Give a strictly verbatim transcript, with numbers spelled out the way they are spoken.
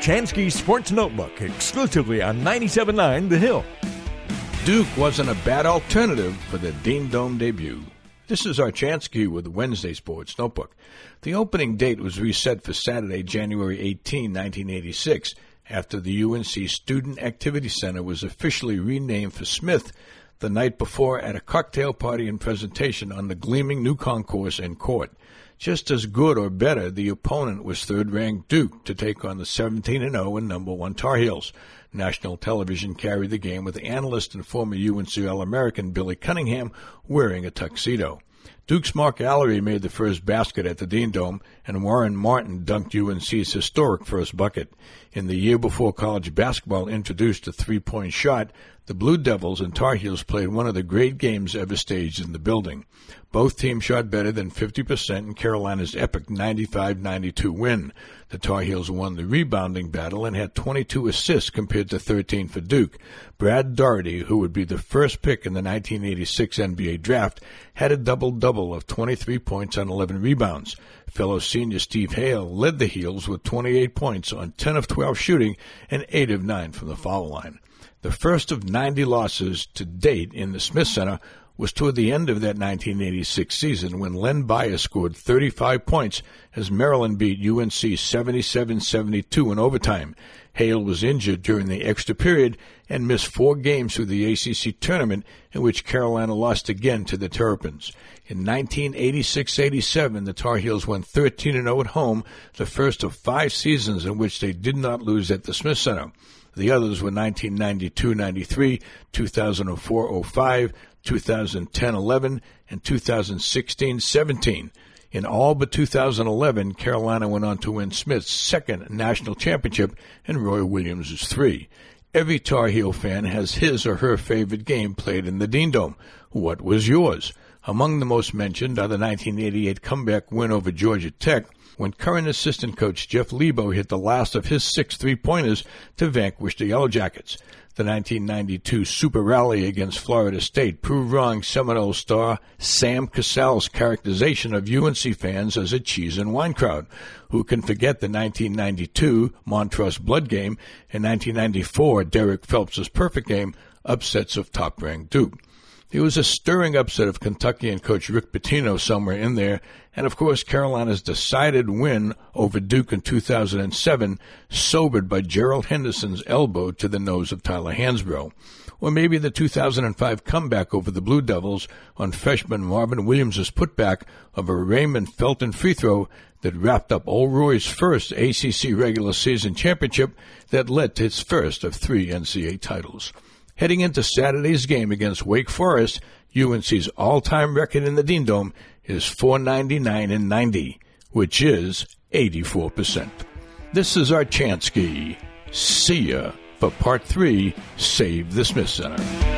Chansky Sports Notebook, exclusively on ninety-seven point nine The Hill. Duke wasn't a bad alternative for the Dean Dome debut. This is Archansky with Wednesday Sports Notebook. The opening date was reset for Saturday, January eighteenth, nineteen eighty-six, after the U N C Student Activity Center was officially renamed for Smith the night before at a cocktail party and presentation on the gleaming new concourse and court. Just as good or better, the opponent was third-ranked Duke to take on the seventeen and oh and number one Tar Heels. National television carried the game with analyst and former U N C All-American Billy Cunningham wearing a tuxedo. Duke's Mark Allery made the first basket at the Dean Dome, and Warren Martin dunked U N C's historic first bucket. In the year before college basketball introduced a three-point shot, the Blue Devils and Tar Heels played one of the great games ever staged in the building. Both teams shot better than fifty percent in Carolina's epic ninety-five ninety-two win. The Tar Heels won the rebounding battle and had twenty-two assists compared to thirteen for Duke. Brad Daugherty, who would be the first pick in the nineteen eighty-six N B A draft, had a double-double of twenty-three points on eleven rebounds. Fellow senior Steve Hale led the Heels with twenty-eight points on ten of twelve shooting and eight of nine from the foul line. The first of ninety losses to date in the Smith Center was toward the end of that nineteen eighty-six season when Len Bias scored thirty-five points as Maryland beat U N C seventy-seven seventy-two in overtime. Hale was injured during the extra period and missed four games through the A C C tournament, in which Carolina lost again to the Terrapins. In nineteen eighty-six eighty-seven, the Tar Heels went thirteen and oh at home, the first of five seasons in which they did not lose at the Smith Center. The others were nineteen ninety-two ninety-three, two thousand four oh five, two thousand ten eleven, and two thousand sixteen seventeen. In all but two thousand eleven, Carolina went on to win Smith's second national championship and Roy Williams' three. Every Tar Heel fan has his or her favorite game played in the Dean Dome. What was yours? Among the most mentioned are the nineteen eighty-eight comeback win over Georgia Tech, when current assistant coach Jeff Lebo hit the last of his six three-pointers to vanquish the Yellow Jackets. The nineteen ninety-two Super Rally against Florida State proved wrong Seminole star Sam Cassell's characterization of U N C fans as a cheese and wine crowd. Who can forget the nineteen ninety-two Montrose Blood game and nineteen ninety-four Derek Phelps' perfect game upsets of top-ranked Duke? There was a stirring upset of Kentucky and coach Rick Pitino somewhere in there, and of course Carolina's decided win over Duke in two thousand seven, sobered by Gerald Henderson's elbow to the nose of Tyler Hansbrough. Or maybe the two thousand five comeback over the Blue Devils on freshman Marvin Williams' putback of a Raymond Felton free throw that wrapped up Old Roy's first A C C regular season championship that led to its first of three N C double A titles. Heading into Saturday's game against Wake Forest, U N C's all-time record in the Dean Dome is four ninety-nine and ninety, which is eighty-four percent. This is Archansky. See ya for Part three, Save the Smith Center.